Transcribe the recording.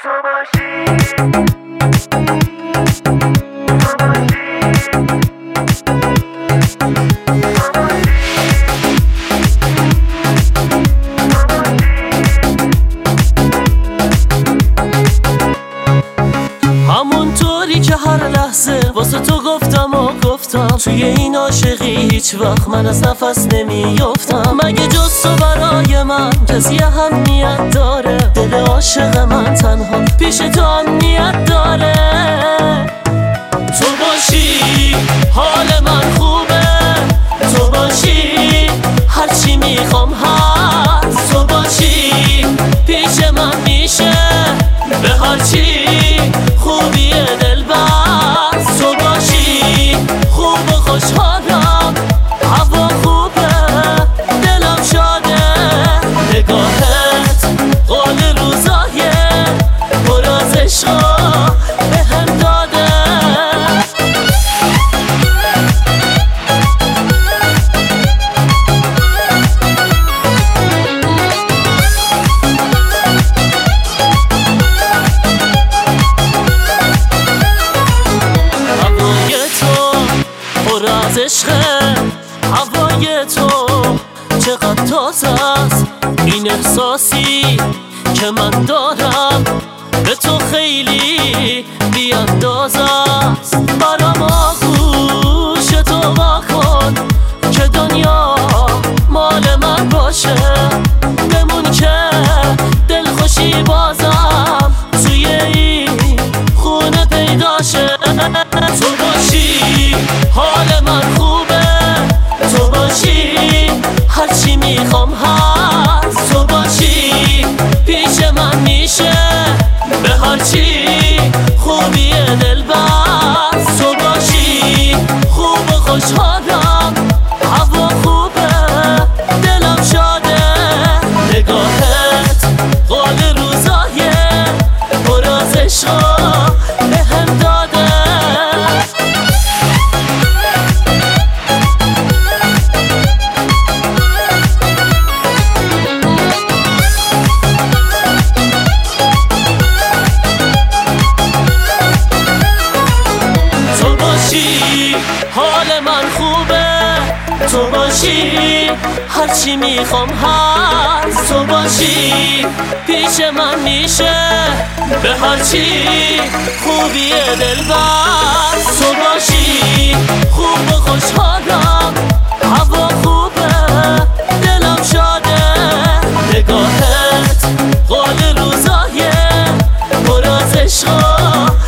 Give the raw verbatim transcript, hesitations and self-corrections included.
تو باشی همونطوری که هر لحظه واسه تو گفتم و گفتم توی این عاشقی هیچ وقت من از نفس نمیافتم. مگه جز تو برای من کسی اهمیت داره؟ دل عاشق من تنها پیش تو امنیت داره. تو باشی حال من خوبه، تو باشی هرچی میخوام هست. تو باشی پیش من میشه به هرچی خوبی دلبر. تو باشی خوب و خوشحالم، هوا خوبه دلم شاده. نگاهت قول روزای پر از عشقا بهم داده. از عشقه هوای تو چقدر تازه است. این احساسی که من دارم به تو خیلی بی اندازه است. برام آغوش تو وا کن که دنیا مال من باشه. بمون که دلخوشی بازم توی این خونه پیدا شه. تو باشی حال من خوبه، تو باشی هرچی میخوام هست. تو باشی پیش من میشه به هرچی خوبی دلبر. تو باشی خوب و خوشحالم، هوا خوبه دلم شاده. نگاهت قول روزای پر از عشقا بهم داده. حال من خوبه، تو باشی هرچی میخوام هست. تو باشی پیش من میشه به هرچی خوبی دلبر. تو باشی خوب و خوشحالم، هوا خوبه دلم شاده. نگاهت قول روزای پر از عشقا